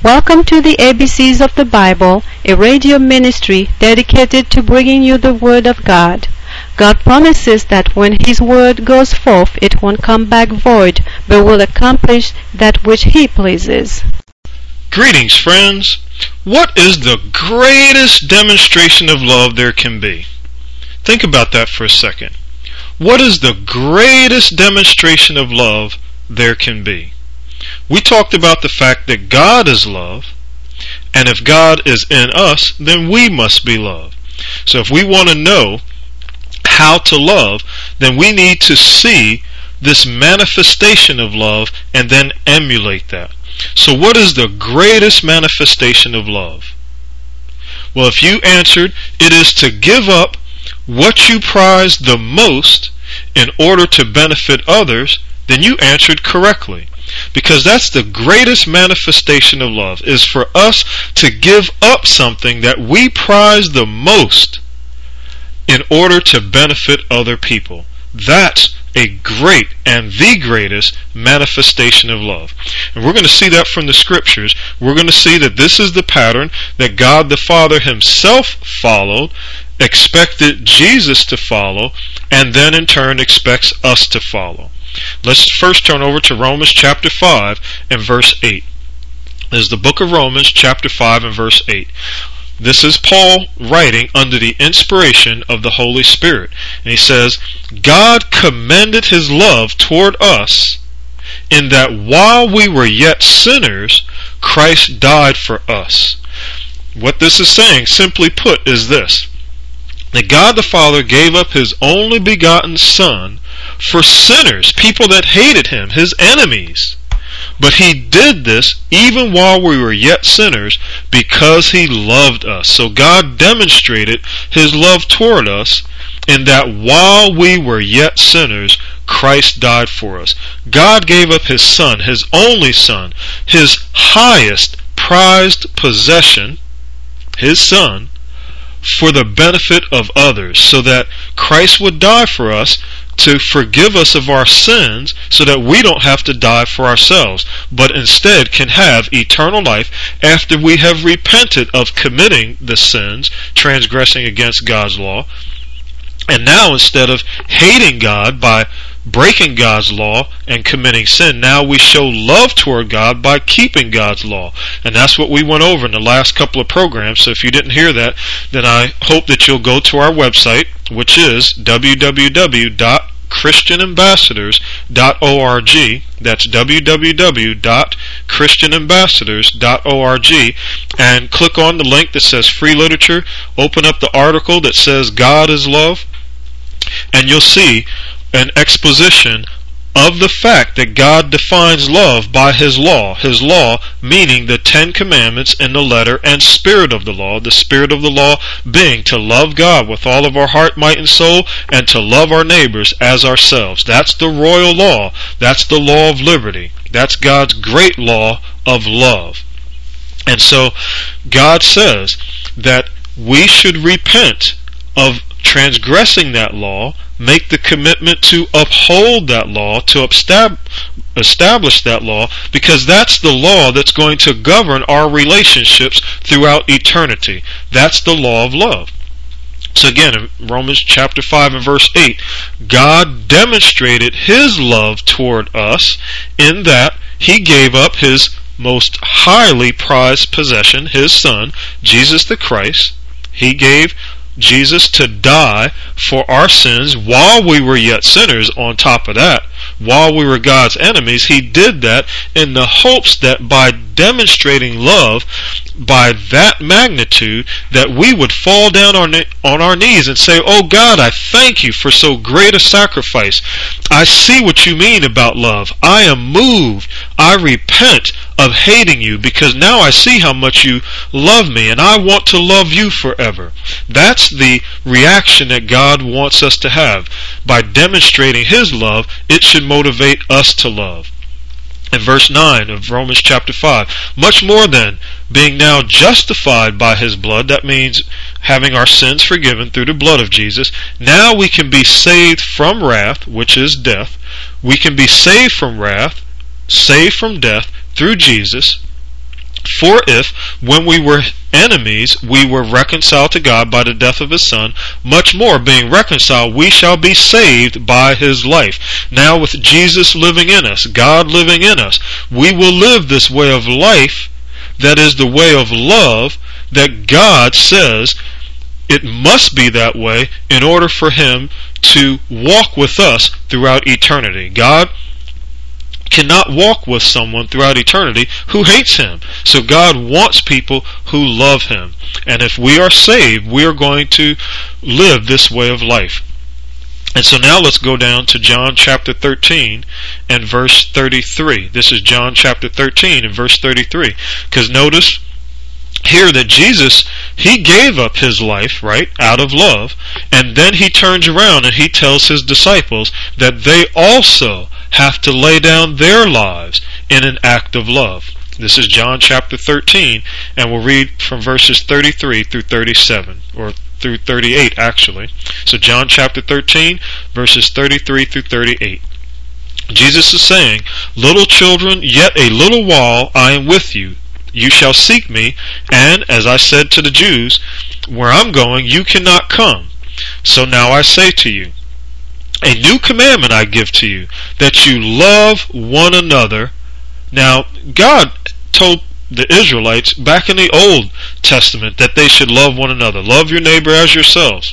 Welcome to the ABCs of the Bible, a radio ministry dedicated to bringing you the Word of God. God promises that when His Word goes forth, it won't come back void, but will accomplish that which He pleases. Greetings, friends. What is the greatest demonstration of love there can be? Think about that for a second. What is the greatest demonstration of love there can be? We talked about the fact that God is love, and if God is in us, then we must be love. So if we want to know how to love, then we need to see this manifestation of love and then emulate that. So what is the greatest manifestation of love? Well, if you answered, it is to give up what you prize the most in order to benefit others, then you answered correctly. Because that's the greatest manifestation of love, is for us to give up something that we prize the most in order to benefit other people. That's a great and the greatest manifestation of love. And we're going to see that from the scriptures. We're going to see that this is the pattern that God the Father Himself followed, expected Jesus to follow, and then in turn expects us to follow. Let's first turn over to Romans chapter 5 and verse 8. This is the book of Romans chapter 5 and verse 8. This is Paul writing under the inspiration of the Holy Spirit. And he says, God commended His love toward us in that while we were yet sinners, Christ died for us. What this is saying, simply put, is this: that God the Father gave up His only begotten Son for sinners, people that hated Him, His enemies. But He did this even while we were yet sinners because He loved us. So God demonstrated His love toward us in that while we were yet sinners, Christ died for us. God gave up His Son, His only Son, His highest prized possession, His Son, for the benefit of others, so that Christ would die for us to forgive us of our sins, so that we don't have to die for ourselves, but instead can have eternal life after we have repented of committing the sins, transgressing against God's law. And now, instead of hating God by breaking God's law and committing sin, now we show love toward God by keeping God's law. And that's what we went over in the last couple of programs. So if you didn't hear that, then I hope that you'll go to our website, which is www.christianambassadors.org. That's www.christianambassadors.org, and click on the link that says free literature. Open up the article that says God is love, and you'll see an exposition of the fact that God defines love by His law. His law meaning the 10 Commandments in the letter and spirit of the law. The spirit of the law being to love God with all of our heart, might, and soul, and to love our neighbors as ourselves. That's the royal law. That's the law of liberty. That's God's great law of love. And so God says that we should repent of transgressing that law, make the commitment to uphold that law, to establish that law, because that's the law that's going to govern our relationships throughout eternity. That's the law of love. So again, in Romans chapter 5 and verse 8, God demonstrated His love toward us in that He gave up His most highly prized possession, His Son, Jesus the Christ. He gave Jesus to die for our sins while we were yet sinners. On top of that, while we were God's enemies, He did that in the hopes that by demonstrating love by that magnitude, that we would fall down on our knees and say, oh God, I thank You for so great a sacrifice. I see what You mean about love. I am moved. I repent of hating You, because now I see how much You love me, and I want to love You forever. That's the reaction that God wants us to have. By demonstrating His love, it should motivate us to love. In verse 9 of Romans chapter 5, much more then, being now justified by His blood, that means having our sins forgiven through the blood of Jesus, now we can be saved from wrath, which is death. We can be saved from wrath, saved from death through Jesus, For if, when we were enemies, we were reconciled to God by the death of his Son, much more, being reconciled, we shall be saved by his life. Now with Jesus living in us, God living in us, we will live this way of life, that is the way of love, that God says it must be that way in order for him to walk with us throughout eternity. God cannot walk with someone throughout eternity who hates him. So God wants people who love him. And if we are saved, we are going to live this way of life. And so now let's go down to John chapter 13 and verse 33. This is John chapter 13 and verse 33. Because notice here that Jesus, he gave up his life, right, out of love. And then he turns around and he tells his disciples that they also have to lay down their lives in an act of love. This is John chapter 13, and we'll read from verses 33 through 37, or through 38 actually. So John chapter 13, verses 33 through 38. Jesus is saying, "Little children, yet a little while I am with you. You shall seek me, and as I said to the Jews, where I'm going you cannot come. So now I say to you, a new commandment I give to you, that you love one another." Now, God told the Israelites back in the Old Testament that they should love one another. Love your neighbor as yourselves.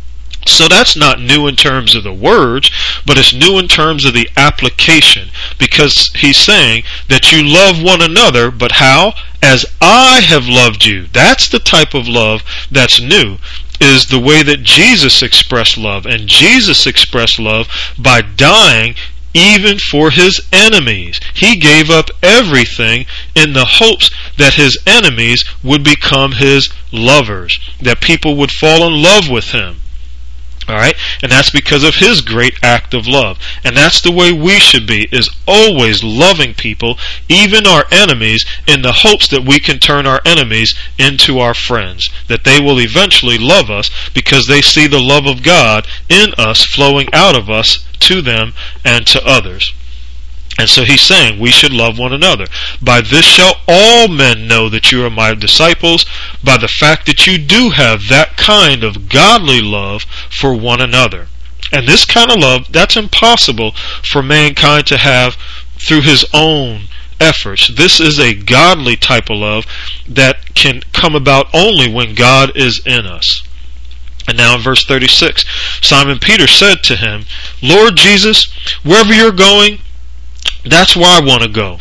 So that's not new in terms of the words, but it's new in terms of the application. Because he's saying that you love one another, but how? As I have loved you. That's the type of love that's new, is the way that Jesus expressed love. And Jesus expressed love by dying even for his enemies. He gave up everything in the hopes that his enemies would become his lovers, that people would fall in love with him. Alright? And that's because of his great act of love. And that's the way we should be, is always loving people, even our enemies, in the hopes that we can turn our enemies into our friends. That they will eventually love us because they see the love of God in us flowing out of us to them and to others. And so he's saying we should love one another. By this shall all men know that you are my disciples, by the fact that you do have that kind of godly love for one another. And this kind of love, that's impossible for mankind to have through his own efforts. This is a godly type of love that can come about only when God is in us. And now in verse 36, Simon Peter said to him, "Lord Jesus, wherever you're going, that's where I want to go."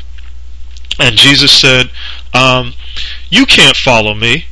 And Jesus said, you can't follow me.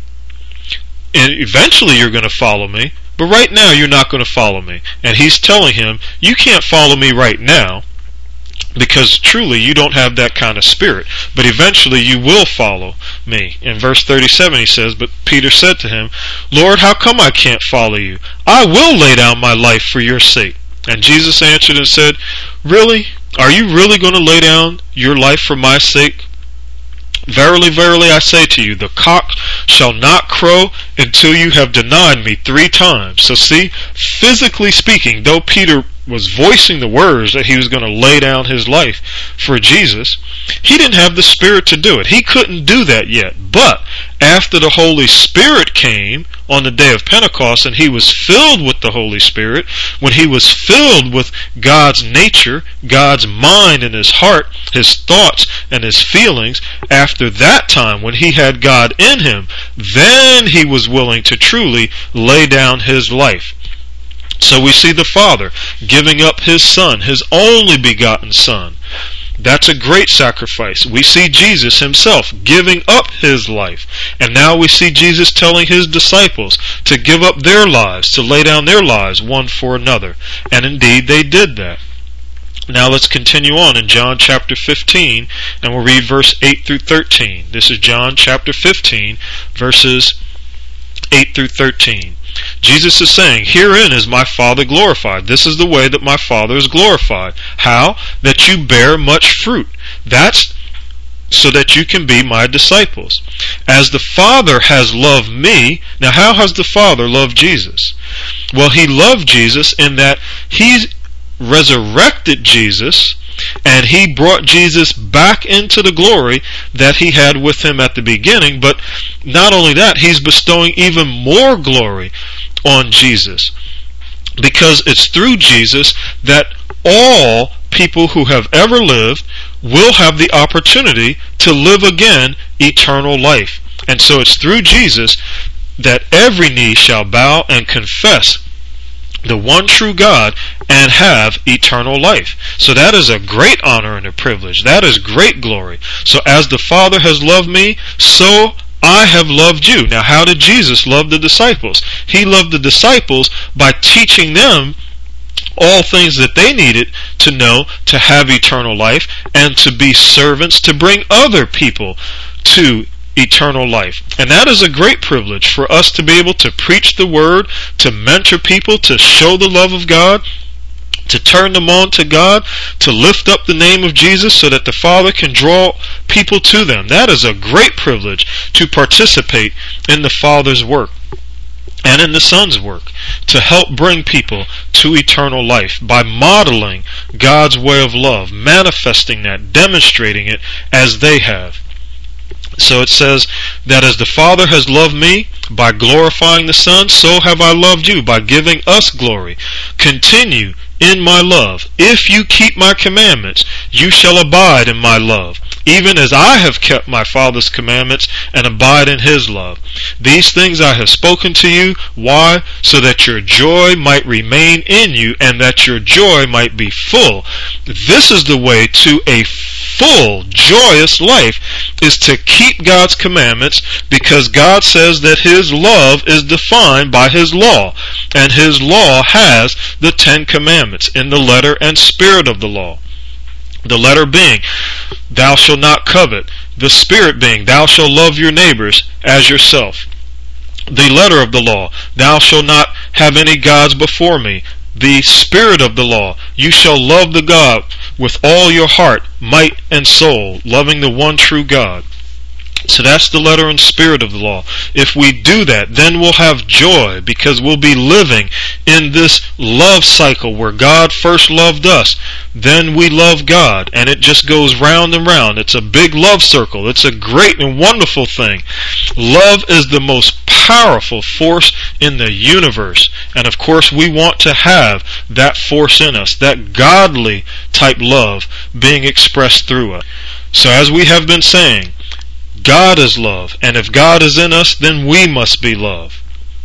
And eventually you're going to follow me, but right now you're not going to follow me. And he's telling him, you can't follow me right now, because truly you don't have that kind of spirit. But eventually you will follow me. In verse 37 he says, but Peter said to him, "Lord, how come I can't follow you? I will lay down my life for your sake." And Jesus answered and said, "Really? Are you really going to lay down your life for my sake? Verily, verily, I say to you, the cock shall not crow until you have denied me 3 times. So see, physically speaking, though Peter was voicing the words that he was going to lay down his life for Jesus, he didn't have the Spirit to do it. He couldn't do that yet. But after the Holy Spirit came on the day of Pentecost and he was filled with the Holy Spirit, when he was filled with God's nature, God's mind and his heart, his thoughts and his feelings, after that time when he had God in him, then he was willing to truly lay down his life. So we see the Father giving up his Son, his only begotten Son. That's a great sacrifice. We see Jesus himself giving up his life. And now we see Jesus telling his disciples to give up their lives, to lay down their lives one for another. And indeed they did that. Now let's continue on in John chapter 15, and we'll read verse 8 through 13. This is John chapter 15, verses 8 through 13. Jesus is saying, "Herein is my Father glorified. This is the way that my Father is glorified. How? That you bear much fruit. That's so that you can be my disciples. As the Father has loved me." Now how has the Father loved Jesus? Well, he loved Jesus in that he resurrected Jesus and he brought Jesus back into the glory that he had with him at the beginning. But not only that, he's bestowing even more glory on Jesus, because it's through Jesus that all people who have ever lived will have the opportunity to live again eternal life. And so it's through Jesus that every knee shall bow and confess the one true God and have eternal life. So that is a great honor and a privilege. That is great glory. So as the Father has loved me, so I have loved you. Now, how did Jesus love the disciples? He loved the disciples by teaching them all things that they needed to know to have eternal life and to be servants to bring other people to eternal life. And that is a great privilege for us to be able to preach the word, to mentor people, to show the love of God, to turn them on to God, to lift up the name of Jesus so that the Father can draw people to them. That is a great privilege, to participate in the Father's work and in the Son's work, to help bring people to eternal life by modeling God's way of love, manifesting that, demonstrating it as they have. So it says that as the Father has loved me by glorifying the Son, so have I loved you by giving us glory. Continue in my love. If you keep my commandments, you shall abide in my love, even as I have kept my Father's commandments and abide in his love. These things I have spoken to you. Why? So that your joy might remain in you and that your joy might be full. This is the way to a full, joyous life, is to keep God's commandments, because God says that his love is defined by his law, and his law has the 10 commandments in the letter and spirit of the law. The letter being, thou shalt not covet. The spirit being, thou shalt love your neighbors as yourself. The letter of the law, thou shalt not have any gods before me. The spirit of the law, you shall love the God with all your heart, might, and soul, loving the one true God. So that's the letter and spirit of the law. If we do that, then we'll have joy, because we'll be living in this love cycle where God first loved us, then we love God, and it just goes round and round. It's a big love circle. It's a great and wonderful thing. Love is the most powerful force in the universe, and of course we want to have that force in us, that godly type love being expressed through us. So as we have been saying, God is love, and if God is in us, then we must be love.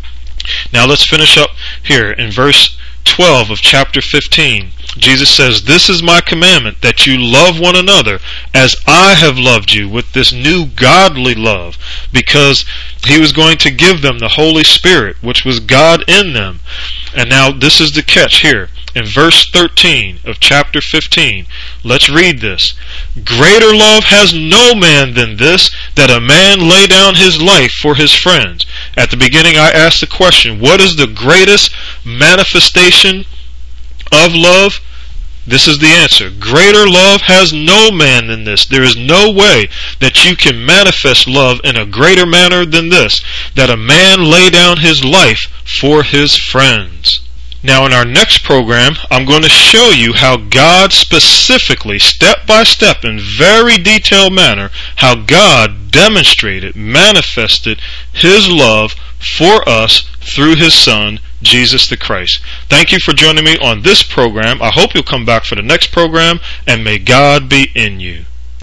Now let's finish up here in verse 12 of chapter 15. Jesus says, this is my commandment, that you love one another as I have loved you, with this new godly love, because he was going to give them the Holy Spirit, which was God in them. And now this is the catch here. In verse 13 of chapter 15, let's read this. Greater love has no man than this, that a man lay down his life for his friends. At the beginning I asked the question, what is the greatest manifestation of love? This is the answer. Greater love has no man than this. There is no way that you can manifest love in a greater manner than this, that a man lay down his life for his friends. Now in our next program, I'm going to show you how God specifically, step by step, in very detailed manner, how God demonstrated, manifested his love for us through his Son, Jesus the Christ. Thank you for joining me on this program. I hope you'll come back for the next program, and may God be in you.